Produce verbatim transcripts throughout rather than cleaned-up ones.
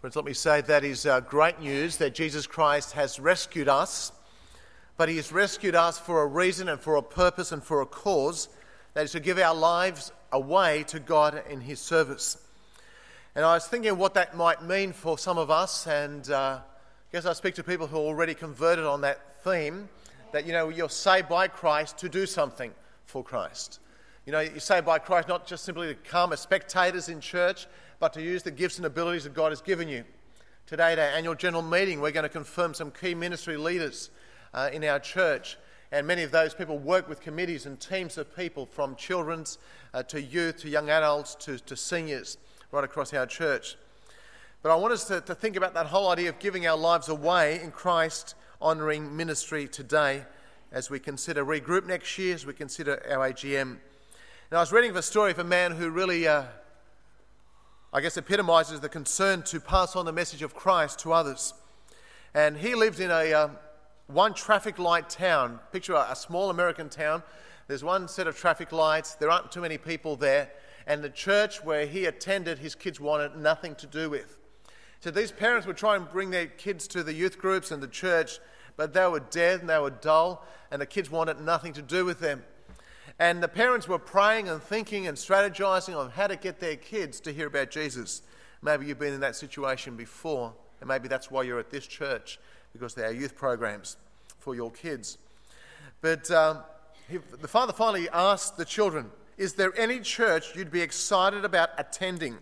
Friends, let me say that is uh, great news that Jesus Christ has rescued us, but he has rescued us for a reason and for a purpose and for a cause, that is to give our lives away to God in his service. And I was thinking what that might mean for some of us, and uh, I guess I speak to people who are already converted on that theme, that, you know, you're saved by Christ to do something for Christ. You know, you're saved by Christ not just simply to come as spectators in church, but to use the gifts and abilities that God has given you. Today at our annual general meeting, we're going to confirm some key ministry leaders uh, in our church. And many of those people work with committees and teams of people, from children's uh, to youth to young adults to, to seniors right across our church. But I want us to, to think about that whole idea of giving our lives away in Christ, honouring ministry today as we consider regroup next year, as we consider our A G M. Now, I was reading of a story of a man who really... Uh, I guess epitomises the concern to pass on the message of Christ to others. And he lived in a uh, one traffic light town. Picture a, a small American town. There's one set of traffic lights. There aren't too many people there. And the church where he attended, his kids wanted nothing to do with. So these parents would try and bring their kids to the youth groups and the church, but they were dead and they were dull, and the kids wanted nothing to do with them. And the parents were praying and thinking and strategizing on how to get their kids to hear about Jesus. Maybe you've been in that situation before, and maybe that's why you're at this church, because there are youth programs for your kids. But um, he, the father finally asked the children, is there any church you'd be excited about attending?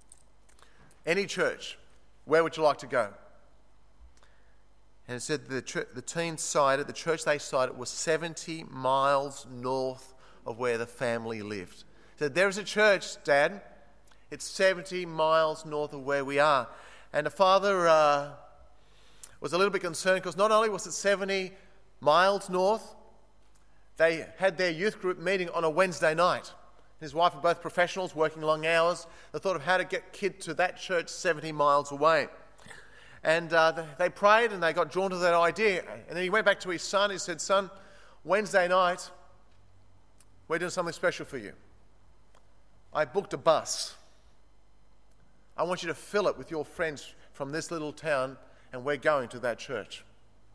Any church? Where would you like to go? And it said the, ch- the teens cited, the church they cited was seventy miles north of where the family lived. So there's a church, Dad. It's seventy miles north of where we are. And the father uh, was a little bit concerned because not only was it seventy miles north, they had their youth group meeting on a Wednesday night. His wife were both professionals working long hours. They thought of how to get kids to that church seventy miles away. And uh, they prayed and they got drawn to that idea. And then he went back to his son. He said, son, Wednesday night, we're doing something special for you. I booked a bus. I want you to fill it with your friends from this little town, and we're going to that church.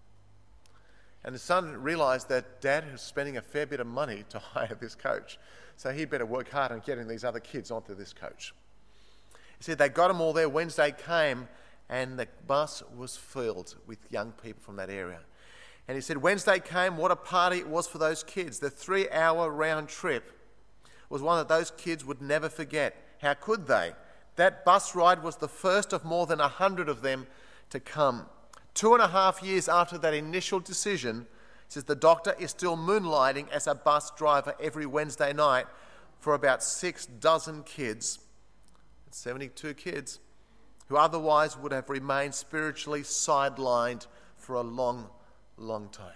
And the son realised that Dad was spending a fair bit of money to hire this coach, so he'd better work hard on getting these other kids onto this coach. He said they got them all there. Wednesday came, and the bus was filled with young people from that area. And he said Wednesday came, what a party it was for those kids. The three-hour round trip was one that those kids would never forget. How could they? That bus ride was the first of more than a hundred of them to come. Two and a half years after that initial decision, says the doctor is still moonlighting as a bus driver every Wednesday night for about six dozen kids, seventy-two kids, who otherwise would have remained spiritually sidelined for a long, long time.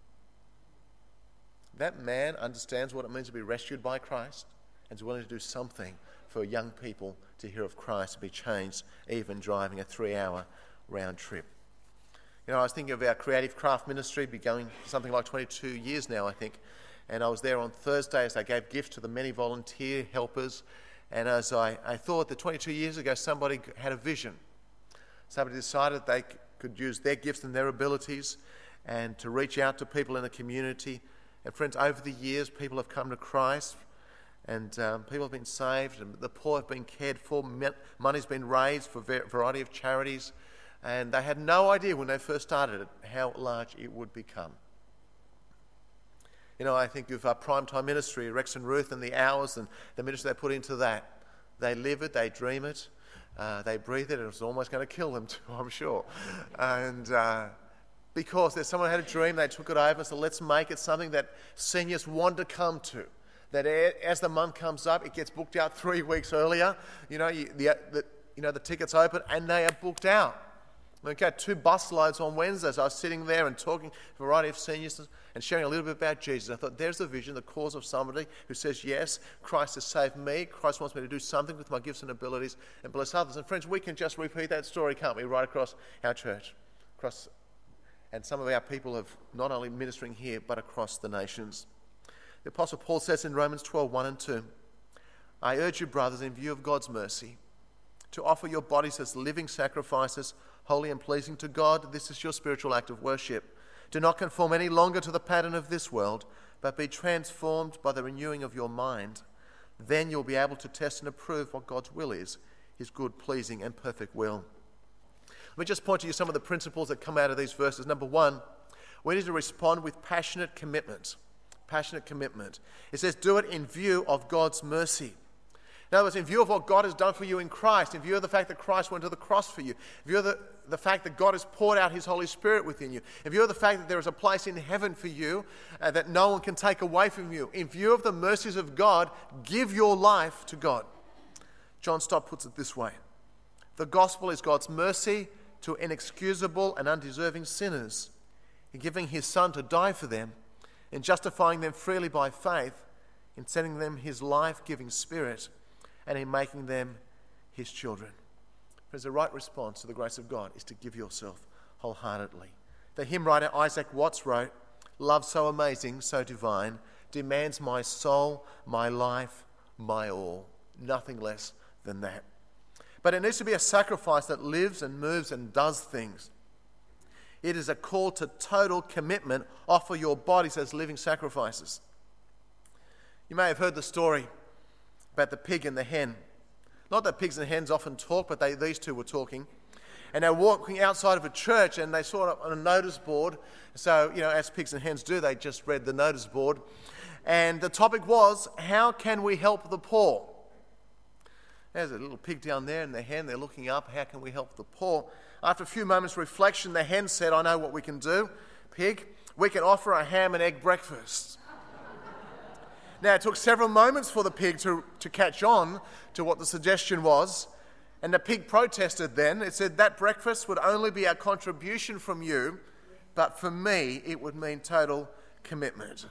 That man understands what it means to be rescued by Christ and is willing to do something for young people to hear of Christ and be changed, even driving a three-hour round trip. You know, I was thinking of our creative craft ministry, been going for something like twenty-two years now, I think. And I was there on Thursday as they gave gifts to the many volunteer helpers. And as I, I thought that twenty-two years ago, somebody had a vision. Somebody decided they could use their gifts and their abilities and to reach out to people in the community. And friends, over the years, people have come to Christ, and um, people have been saved, and the poor have been cared for. Money's been raised for a variety of charities, and they had no idea when they first started it how large it would become. You know, I think of our primetime ministry, Rex and Ruth, and the hours and the ministry they put into that. They live it, they dream it, uh, they breathe it, and it's almost going to kill them too, I'm sure. And uh, because there's someone who had a dream, they took it over, so let's make it something that seniors want to come to. That as the month comes up, it gets booked out three weeks earlier. You know, you, the, the, you know, the tickets open and they are booked out. Okay, two bus loads on Wednesdays. I was sitting there and talking to a variety of seniors and sharing a little bit about Jesus. I thought, there's the vision, the cause of somebody who says, yes, Christ has saved me. Christ wants me to do something with my gifts and abilities and bless others. And friends, we can just repeat that story, can't we, right across our church. Across, and some of our people have not only ministering here, but across the nations. The Apostle Paul says in Romans twelve, one and two, I urge you, brothers, in view of God's mercy, to offer your bodies as living sacrifices, holy and pleasing to God. This is your spiritual act of worship. Do not conform any longer to the pattern of this world, but be transformed by the renewing of your mind. Then you'll be able to test and approve what God's will is, his good, pleasing, and perfect will. Let me just point to you some of the principles that come out of these verses. Number one, we need to respond with passionate commitment. Passionate commitment. It says, do it in view of God's mercy. In other words, in view of what God has done for you in Christ, in view of the fact that Christ went to the cross for you, in view of the, the fact that God has poured out his Holy Spirit within you, in view of the fact that there is a place in heaven for you uh, that no one can take away from you, in view of the mercies of God, give your life to God. John Stott puts it this way: the gospel is God's mercy to inexcusable and undeserving sinners, in giving his Son to die for them, in justifying them freely by faith, in sending them his life-giving Spirit, and in making them his children. Friends, the right response to the grace of God is to give yourself wholeheartedly. The hymn writer Isaac Watts wrote, "Love so amazing, so divine, demands my soul, my life, my all." Nothing less than that. But it needs to be a sacrifice that lives and moves and does things. It is a call to total commitment. Offer your bodies as living sacrifices. You may have heard the story about the pig and the hen. Not that pigs and hens often talk, but they, these two were talking. And they were walking outside of a church, and they saw it on a notice board. So, you know, as pigs and hens do, they just read the notice board. And the topic was, how can we help the poor? There's a little pig down there and the hen, they're looking up, how can we help the poor? After a few moments' reflection, the hen said, I know what we can do, pig. We can offer a ham and egg breakfast. Now, it took several moments for the pig to, to catch on to what the suggestion was. And the pig protested then. It said, that breakfast would only be a contribution from you, but for me, it would mean total commitment.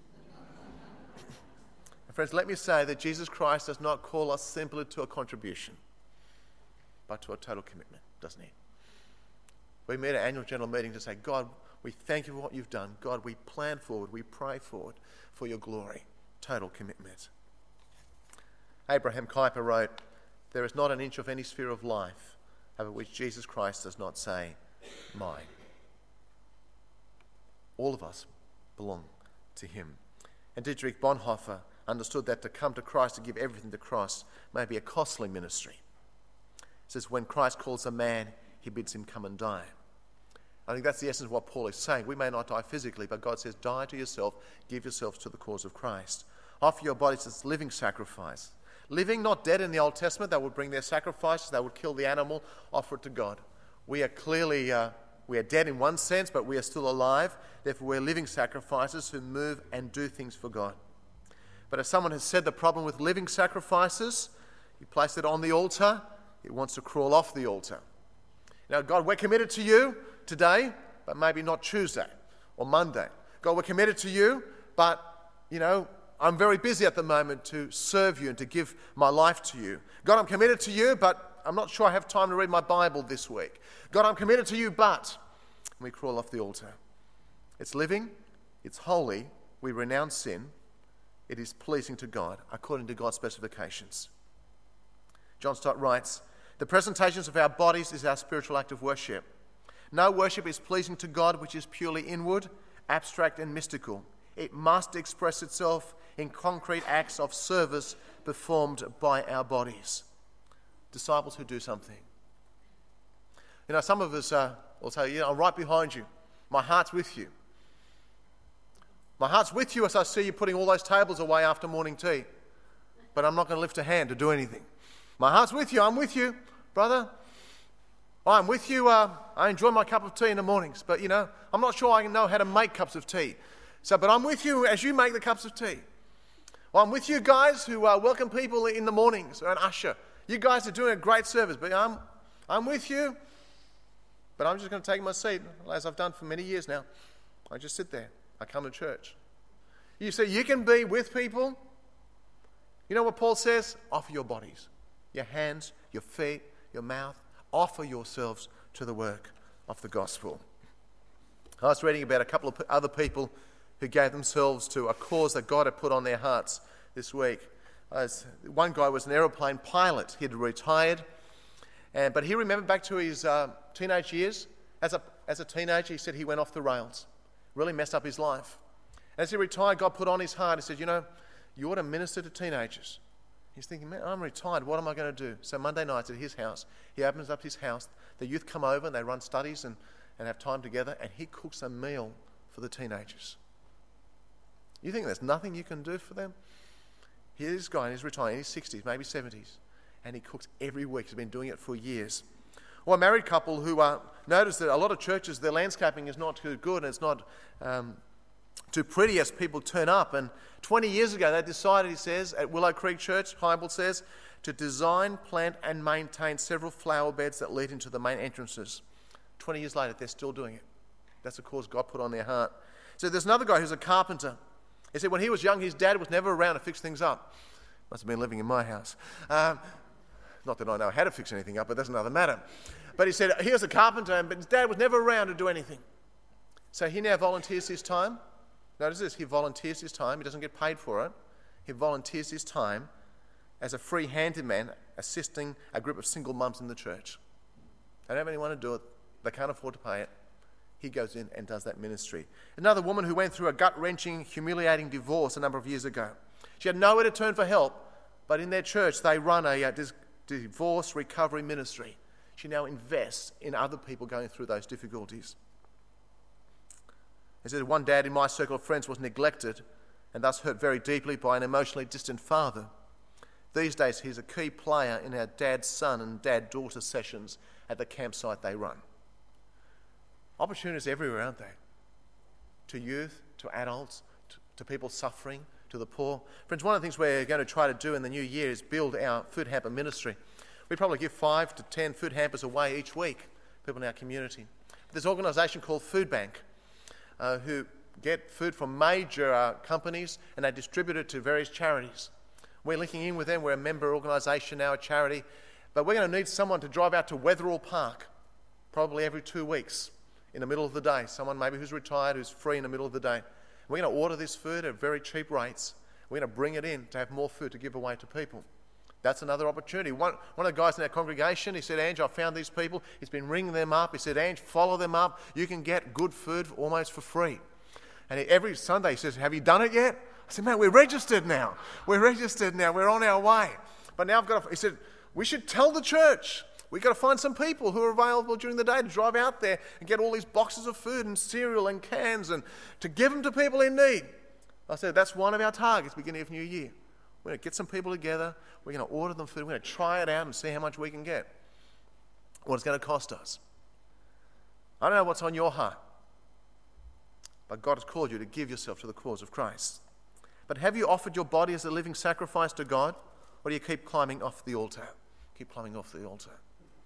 Friends, let me say that Jesus Christ does not call us simply to a contribution, but to a total commitment, doesn't he? We meet at annual general meeting to say, God, we thank you for what you've done. God, we plan forward, we pray forward for your glory. Total commitment. Abraham Kuyper wrote, there is not an inch of any sphere of life over which Jesus Christ does not say, mine. All of us belong to him. And Dietrich Bonhoeffer understood that to come to Christ, to give everything to Christ, may be a costly ministry. He says, when Christ calls a man, he bids him come and die. I think that's the essence of what Paul is saying. We may not die physically, but God says, die to yourself, give yourselves to the cause of Christ. Offer your bodies as living sacrifice. Living, not dead in the Old Testament. They would bring their sacrifices, they would kill the animal, offer it to God. We are clearly, uh, we are dead in one sense, but we are still alive. Therefore, we're living sacrifices who move and do things for God. But as someone has said, the problem with living sacrifices, you place it on the altar, it wants to crawl off the altar. Now, God, we're committed to you today, but maybe not Tuesday or Monday. God, we're committed to you, but, you know, I'm very busy at the moment to serve you and to give my life to you. God, I'm committed to you, but I'm not sure I have time to read my Bible this week. God, I'm committed to you, but... And we crawl off the altar. It's living, it's holy, we renounce sin, it is pleasing to God, according to God's specifications. John Stott writes, the presentations of our bodies is our spiritual act of worship. No worship is pleasing to God which is purely inward, abstract and mystical. It must express itself in concrete acts of service performed by our bodies. Disciples who do something. You know, some of us uh, will say, you know, I'm right behind you. My heart's with you. My heart's with you as I see you putting all those tables away after morning tea. But I'm not going to lift a hand to do anything. My heart's with you. I'm with you, brother. I'm with you. Uh, I enjoy my cup of tea in the mornings. But, you know, I'm not sure I know how to make cups of tea. So, but I'm with you as you make the cups of tea. Well, I'm with you guys who uh, welcome people in the mornings, or an usher. You guys are doing a great service. But I'm, I'm with you. But I'm just going to take my seat, as I've done for many years now. I just sit there. I come to church. You see, you can be with people. You know what Paul says? Offer your bodies, your hands, your feet, your mouth. Offer yourselves to the work of the gospel. I was reading about a couple of other people who gave themselves to a cause that God had put on their hearts this week. As one guy was an aeroplane pilot. He had retired. And, but he remembered back to his uh, teenage years. As a, as a teenager, he said he went off the rails. Really messed up his life. As he retired, God put on his heart. He said, you know, you ought to minister to teenagers. He's thinking, man, I'm retired. What am I going to do? So Monday nights at his house, he opens up his house. The youth come over and they run studies and, and have time together. And he cooks a meal for the teenagers. You think there's nothing you can do for them? Here's this guy, he's retired, in his sixties, maybe seventies. And he cooks every week. He's been doing it for years. Or a married couple who uh, notice that a lot of churches, their landscaping is not too good and it's not um, too pretty as people turn up. And twenty years ago, they decided, he says, at Willow Creek Church, Bible says, to design, plant and maintain several flower beds that lead into the main entrances. twenty years later, they're still doing it. That's the cause God put on their heart. So there's another guy who's a carpenter. He said when he was young, his dad was never around to fix things up. Must have been living in my house. Um, not that I know how to fix anything up, but that's another matter. But he said he was a carpenter, but his dad was never around to do anything. So he now volunteers his time. Notice this, he volunteers his time. He doesn't get paid for it. He volunteers his time as a free handyman assisting a group of single mums in the church. They don't have anyone to do it. They can't afford to pay it. He goes in and does that ministry. Another woman who went through a gut-wrenching, humiliating divorce a number of years ago. She had nowhere to turn for help, but in their church they run a, a dis- divorce recovery ministry. She now invests in other people going through those difficulties. He said, one dad in my circle of friends was neglected and thus hurt very deeply by an emotionally distant father. These days he's a key player in our dad-son and dad-daughter sessions at the campsite they run. Opportunities everywhere, aren't they? To youth, to adults, to, to people suffering, to the poor. Friends, one of the things we're going to try to do in the new year is build our food hamper ministry. We probably give five to ten food hampers away each week, people in our community. There's an organisation called Food Bank uh, who get food from major uh, companies and they distribute it to various charities. We're linking in with them. We're a member organisation now, a charity. But we're going to need someone to drive out to Wetherill Park probably every two weeks. In the middle of the day, someone maybe who's retired, who's free in the middle of the day. We're going to order this food at very cheap rates. We're going to bring it in to have more food to give away to people. That's another opportunity. One, one of the guys in our congregation, he said, Ange, I found these people. He's been ringing them up. He said, Ange, follow them up. You can get good food almost for free. And he, every Sunday he says, have you done it yet? I said, man, we're registered now. We're registered now. We're on our way. But now I've got to, he said, we should tell the church. We've got to find some people who are available during the day to drive out there and get all these boxes of food and cereal and cans and to give them to people in need. I said, that's one of our targets beginning of New Year. We're going to get some people together. We're going to order them food. We're going to try it out and see how much we can get. What it's going to cost us. I don't know what's on your heart, but God has called you to give yourself to the cause of Christ. But have you offered your body as a living sacrifice to God, or do you keep climbing off the altar? Keep climbing off the altar.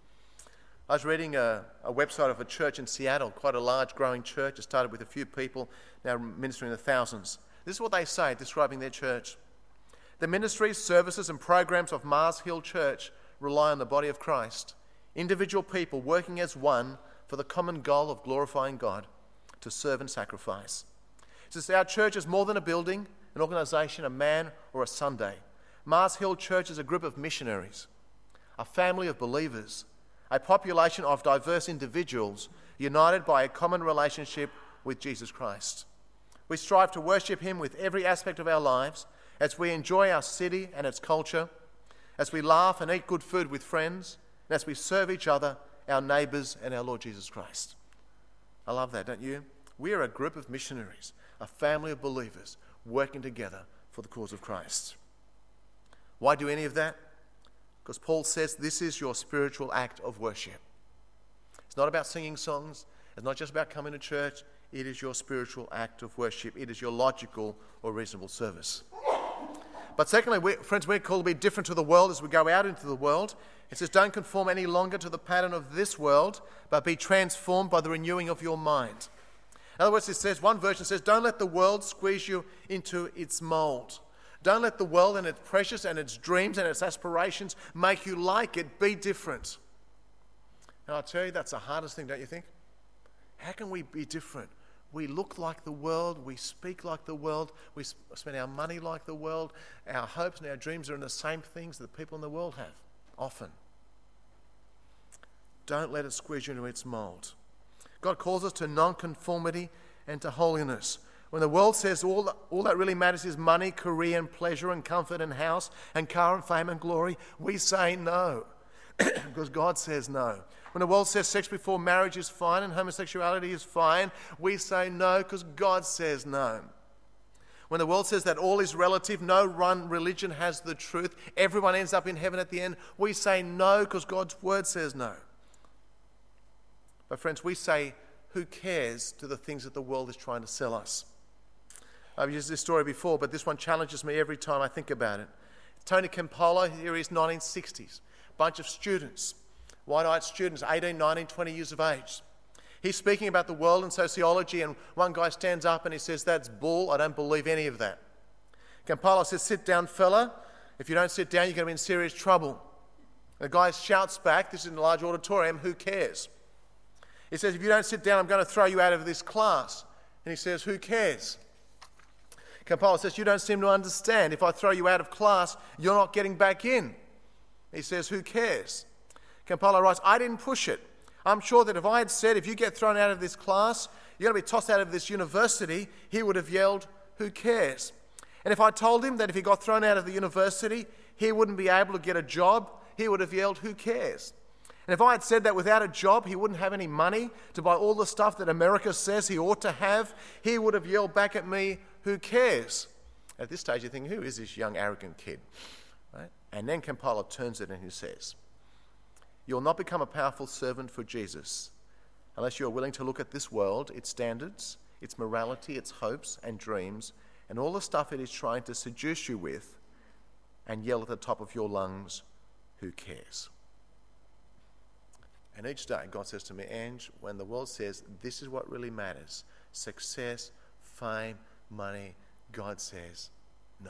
I was reading a, a website of a church in Seattle, quite a large growing church. It started with a few people, now ministering to thousands. This is what they say, describing their church. The ministries, services and programs of Mars Hill Church rely on the body of Christ, individual people working as one for the common goal of glorifying God, to serve and sacrifice. It says our church is more than a building, an organisation, a man or a Sunday. Mars Hill Church is a group of missionaries, a family of believers, a population of diverse individuals united by a common relationship with Jesus Christ. We strive to worship him with every aspect of our lives as we enjoy our city and its culture, as we laugh and eat good food with friends, and as we serve each other, our neighbours and our Lord Jesus Christ. I love that, don't you? We are a group of missionaries, a family of believers working together for the cause of Christ. Why do any of that? Because Paul says this is your spiritual act of worship. It's not about singing songs. It's not just about coming to church. It is your spiritual act of worship. It is your logical or reasonable service. But secondly, we, friends, we're called to be different to the world as we go out into the world. It says, don't conform any longer to the pattern of this world, but be transformed by the renewing of your mind. In other words, it says, one version says, don't let the world squeeze you into its mould. Don't let the world and its pressures and its dreams and its aspirations make you like it. Be different. And I'll tell you, that's the hardest thing, don't you think? How can we be different? We look like the world, we speak like the world, we spend our money like the world, our hopes and our dreams are in the same things that people in the world have, often. Don't let it squeeze you into its mold. God calls us to non-conformity and to holiness. When the world says all that, all that really matters is money, career and pleasure and comfort and house and car and fame and glory, we say no because God says no. When the world says sex before marriage is fine and homosexuality is fine, we say no because God says no. When the world says that all is relative, no one religion has the truth, everyone ends up in heaven at the end, we say no because God's word says no. But friends, we say, who cares to the things that the world is trying to sell us? I've used this story before, but this one challenges me every time I think about it. Tony Campolo, here he is, nineteen sixties. Bunch of students, white-eyed students, eighteen, nineteen, twenty years of age. He's speaking about the world and sociology, and one guy stands up and he says, that's bull, I don't believe any of that. Campolo says, sit down, fella. If you don't sit down, you're going to be in serious trouble. The guy shouts back, this is in a large auditorium, who cares? He says, if you don't sit down, I'm going to throw you out of this class. And he says, who cares? Campolo says, you don't seem to understand. If I throw you out of class, you're not getting back in. He says, who cares? Campolo writes, I didn't push it. I'm sure that if I had said, if you get thrown out of this class, you're going to be tossed out of this university, he would have yelled, who cares? And if I told him that if he got thrown out of the university, he wouldn't be able to get a job, he would have yelled, who cares? And if I had said that without a job, he wouldn't have any money to buy all the stuff that America says he ought to have, he would have yelled back at me, who cares? At this stage, you think, who is this young, arrogant kid? Right? And then Campolo turns it and he says, you'll not become a powerful servant for Jesus unless you're willing to look at this world, its standards, its morality, its hopes and dreams, and all the stuff it is trying to seduce you with, and yell at the top of your lungs, who cares? And each day God says to me, Ange, when the world says this is what really matters, success, fame, money, God says, no.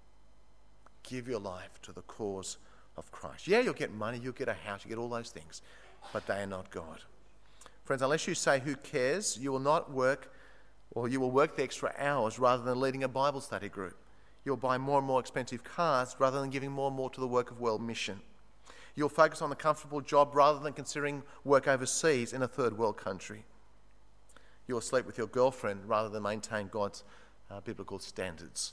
Give your life to the cause of Christ. Yeah, you'll get money, you'll get a house, you get all those things, but they are not God. Friends, unless you say who cares, you will not work, or you will work the extra hours rather than leading a Bible study group. You'll buy more and more expensive cars rather than giving more and more to the work of world mission. You'll focus on the comfortable job rather than considering work overseas in a third world country. You'll sleep with your girlfriend rather than maintain God's uh, biblical standards.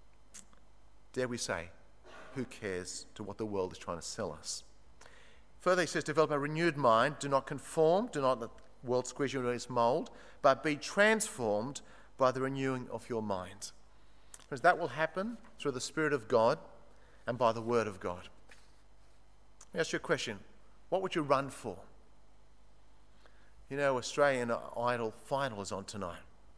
Dare we say, who cares to what the world is trying to sell us? Further, he says, develop a renewed mind. Do not conform. Do not let the world squeeze you into its mould, but be transformed by the renewing of your mind. Because that will happen through the Spirit of God and by the Word of God. Let me ask you a question. What would you run for? You know, Australian Idol final is on tonight.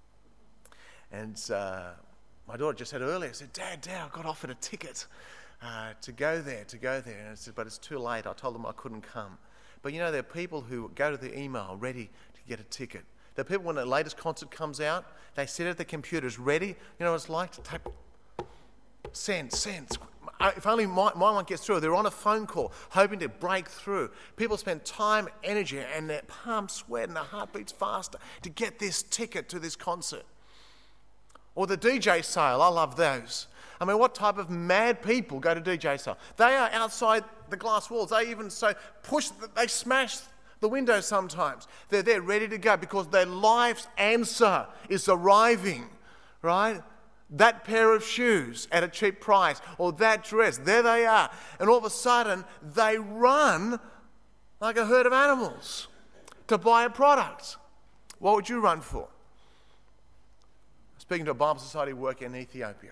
And uh, my daughter just said earlier, said, Dad, Dad, I got offered a ticket. Uh, to go there, to go there. And I said, but it's too late. I told them I couldn't come. But you know, there are people who go to the email ready to get a ticket. There are people when the latest concert comes out, they sit at the computers ready. You know what it's like to type, send, send. If only my, my one gets through. They're on a phone call, hoping to break through. People spend time, energy, and their palms sweat and their heart beats faster to get this ticket to this concert. Or the D J sale, I love those. I mean, what type of mad people go to D J sale? They are outside the glass walls. They even so push, they smash the windows sometimes. They're there ready to go because their life's answer is arriving, right? That pair of shoes at a cheap price or that dress, there they are. And all of a sudden, they run like a herd of animals to buy a product. What would you run for? Speaking to a Bible Society worker in Ethiopia,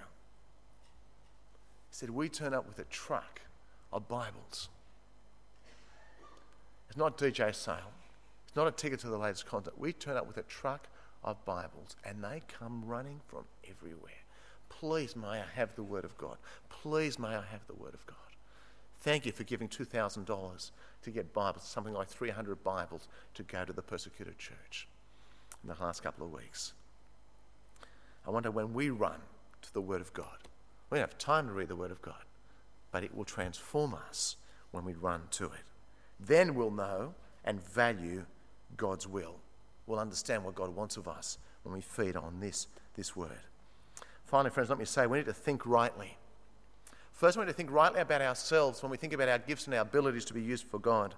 he said, we turn up with a truck of Bibles. It's not a D J sale. It's not a ticket to the latest concert. We turn up with a truck of Bibles and they come running from everywhere. Please may I have the Word of God. Please may I have the Word of God. Thank you for giving two thousand dollars to get Bibles, something like three hundred Bibles to go to the persecuted church in the last couple of weeks. I wonder when we run to the Word of God, we don't have time to read the Word of God, but it will transform us when we run to it. Then we'll know and value God's will. We'll understand what God wants of us when we feed on this, this Word. Finally, friends, let me say we need to think rightly. First, we need to think rightly about ourselves when we think about our gifts and our abilities to be used for God.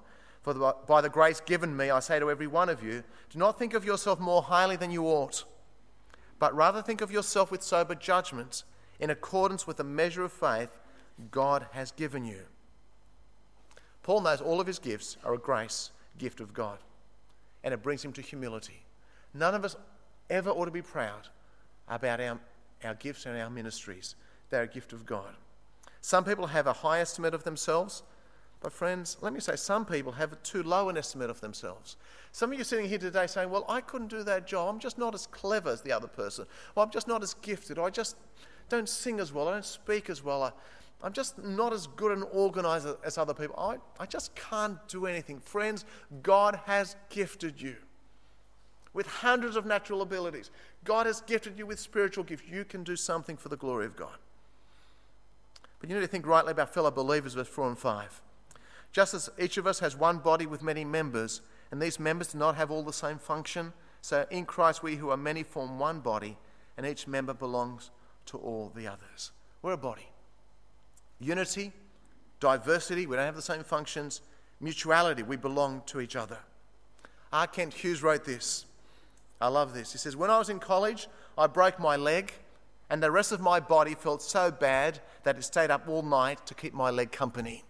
For the, by the grace given me, I say to every one of you, do not think of yourself more highly than you ought, but rather think of yourself with sober judgment, in accordance with the measure of faith God has given you. Paul knows all of his gifts are a grace gift of God, and it brings him to humility. None of us ever ought to be proud about our, our gifts and our ministries. They're a gift of God. Some people have a high estimate of themselves, but friends, let me say, some people have a too low an estimate of themselves. Some of you sitting here today saying, well, I couldn't do that job. I'm just not as clever as the other person. Or I'm just not as gifted. Or I just don't sing as well. I don't speak as well. I, I'm just not as good and organised as other people. I, I just can't do anything. Friends, God has gifted you with hundreds of natural abilities. God has gifted you with spiritual gifts. You can do something for the glory of God. But you need to think rightly about fellow believers, verse four and five. Just as each of us has one body with many members, and these members do not have all the same function, so in Christ we who are many form one body, and each member belongs to all the others. We're a body. Unity, diversity, we don't have the same functions. Mutuality, we belong to each other. R. Kent Hughes wrote this. I love this. He says, when I was in college, I broke my leg, and the rest of my body felt so bad that it stayed up all night to keep my leg company.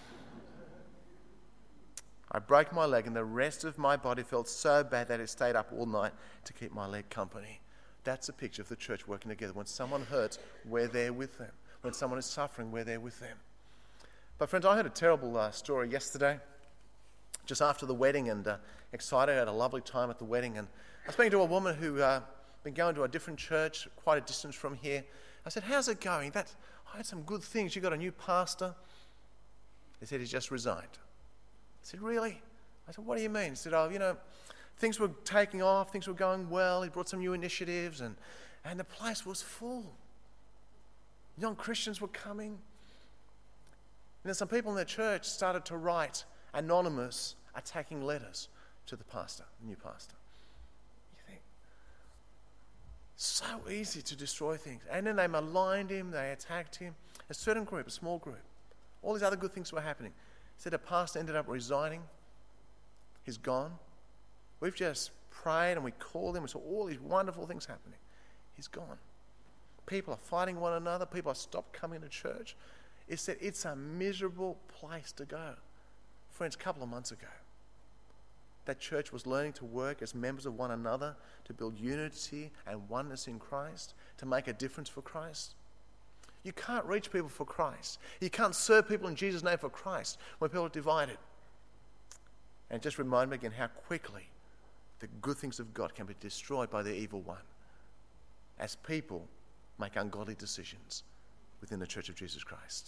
I broke my leg, and the rest of my body felt so bad that it stayed up all night to keep my leg company. That's a picture of the church working together. When someone hurts, we're there with them. When someone is suffering, we're there with them. But friends, I heard a terrible uh, story yesterday, just after the wedding, and uh, excited. I had a lovely time at the wedding, and I was speaking to a woman who had uh, been going to a different church, quite a distance from here. I said, how's it going? That, I heard some good things. You got a new pastor? They said, he's just resigned. I said, really? I said, what do you mean? He said, oh, you know, things were taking off, things were going well. He brought some new initiatives, and, and the place was full. Young Christians were coming. And then some people in the church started to write anonymous attacking letters to the pastor, the new pastor. You think, so easy to destroy things. And then they maligned him, they attacked him. A certain group, a small group. All these other good things were happening. Said a pastor ended up resigning. He's gone. We've just prayed and we called him. We saw all these wonderful things happening. He's gone. People are fighting one another. People have stopped coming to church. It's that it's a miserable place to go. Friends, a couple of months ago, that church was learning to work as members of one another to build unity and oneness in Christ, to make a difference for Christ. You can't reach people for Christ. You can't serve people in Jesus' name for Christ when people are divided. And just remind me again how quickly the good things of God can be destroyed by the evil one as people make ungodly decisions within the Church of Jesus Christ.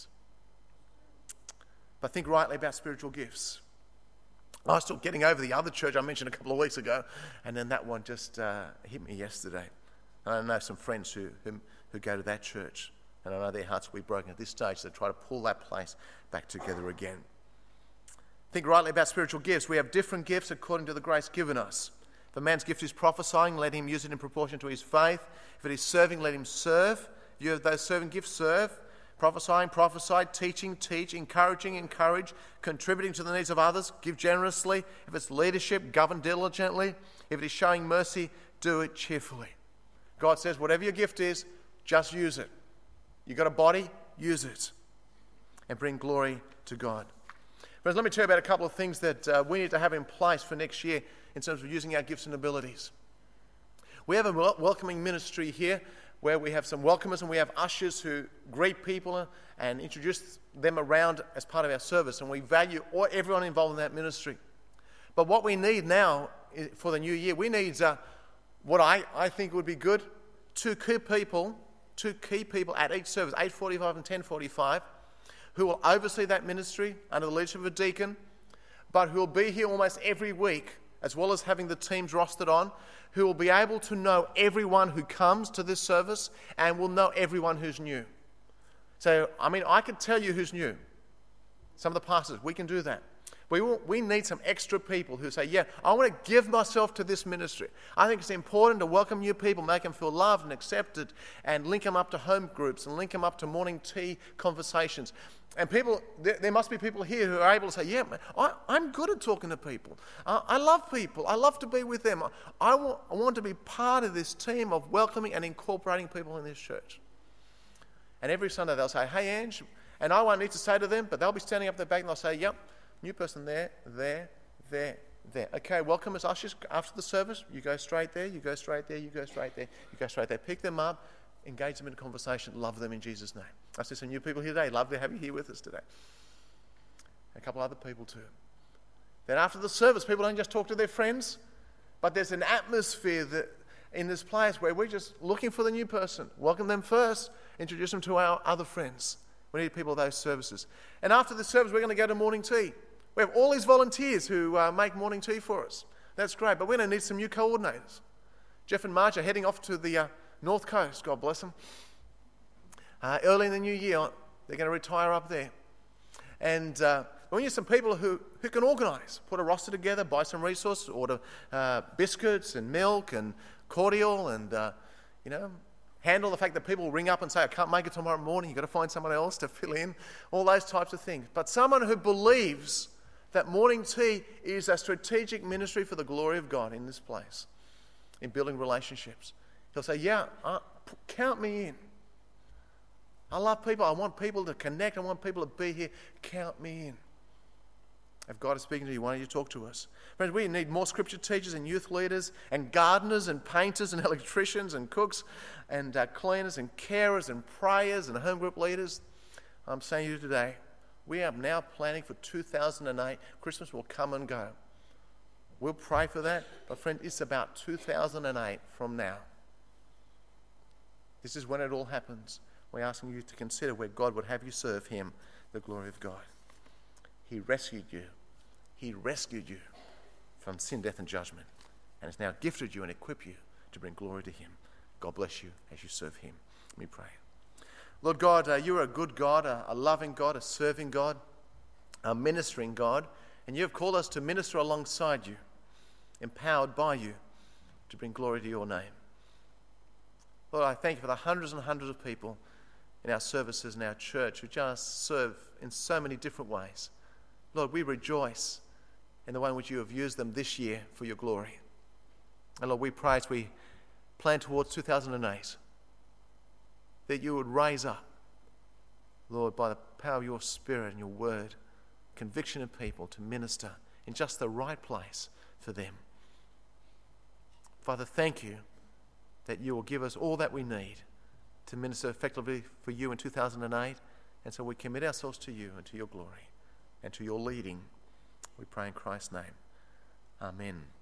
But think rightly about spiritual gifts. I was still getting over the other church I mentioned a couple of weeks ago, and then that one just uh, hit me yesterday. And I know some friends who, who, who go to that church, and I know their hearts will be broken at this stage, so they try to pull that place back together again. Think rightly about spiritual gifts. We have different gifts according to the grace given us. If a man's gift is prophesying, let him use it in proportion to his faith. If it is serving, let him serve. If you have those serving gifts, serve. Prophesying, prophesy. Teaching, teach. Encouraging, encourage. Contributing to the needs of others, give generously. If it's leadership, govern diligently. If it is showing mercy, do it cheerfully. God says, whatever your gift is, just use it. You got a body, use it. And bring glory to God. Friends, let me tell you about a couple of things that uh, we need to have in place for next year in terms of using our gifts and abilities. We have a wel- welcoming ministry here where we have some welcomers and we have ushers who greet people and introduce them around as part of our service, and we value all, everyone involved in that ministry. But what we need now for the new year, we need uh, what I, I think would be good, two key people, two key people at each service, eight forty-five and ten forty-five, who will oversee that ministry under the leadership of a deacon, but who will be here almost every week, as well as having the teams rostered on, who will be able to know everyone who comes to this service and will know everyone who's new. So, I mean, I can tell you who's new. Some of the pastors, we can do that. We, will, we need some extra people who say, yeah, I want to give myself to this ministry. I think it's important to welcome new people, make them feel loved and accepted, and link them up to home groups and link them up to morning tea conversations. And people, there, there must be people here who are able to say, yeah, man, I, I'm good at talking to people. I, I love people. I love to be with them. I, I, want, I want to be part of this team of welcoming and incorporating people in this church. And every Sunday they'll say, hey, Ange, and I won't need to say to them, but they'll be standing up the back and they'll say, yep, new person there, there, there, there. Okay, welcome as ushers after the service. You go straight there, you go straight there, you go straight there, you go straight there. Pick them up, engage them in a conversation, love them in Jesus' name. I see some new people here today. Love to have you here with us today. A couple other people too. Then after the service, people don't just talk to their friends, but there's an atmosphere that in this place where we're just looking for the new person. Welcome them first, introduce them to our other friends. We need people of those services. And after the service, we're going to go to morning tea. We have all these volunteers who uh, make morning tea for us. That's great, but we're going to need some new coordinators. Jeff and Marge are heading off to the uh, North Coast, God bless them. Uh, early in the new year, they're going to retire up there. And uh, we need some people who, who can organise, put a roster together, buy some resources, order uh, biscuits and milk and cordial and, uh, you know, handle the fact that people ring up and say, I can't make it tomorrow morning, you've got to find someone else to fill in, all those types of things. But someone who believes that morning tea is a strategic ministry for the glory of God in this place, in building relationships. He'll say, yeah, uh, count me in. I love people. I want people to connect. I want people to be here. Count me in. If God is speaking to you, why don't you talk to us? Friends, we need more scripture teachers and youth leaders and gardeners and painters and electricians and cooks and uh, cleaners and carers and prayers and home group leaders. I'm saying to you today, we are now planning for two thousand eight. Christmas will come and go. We'll pray for that. But friend, it's about two thousand eight from now. This is when it all happens. We're asking you to consider where God would have you serve him, the glory of God. He rescued you. He rescued you from sin, death, and judgment, and has now gifted you and equipped you to bring glory to him. God bless you as you serve him. Let me pray. Lord God, uh, you are a good God, a, a loving God, a serving God, a ministering God, and you have called us to minister alongside you, empowered by you to bring glory to your name. Lord, I thank you for the hundreds and hundreds of people in our services in our church who just serve in so many different ways. Lord, we rejoice in the way in which you have used them this year for your glory. And Lord, we pray as we plan towards two thousand eight that you would raise up, Lord, by the power of your Spirit and your word, conviction of people to minister in just the right place for them. Father, thank you that you will give us all that we need to minister effectively for you in two thousand eight. And so we commit ourselves to you and to your glory and to your leading. We pray in Christ's name. Amen.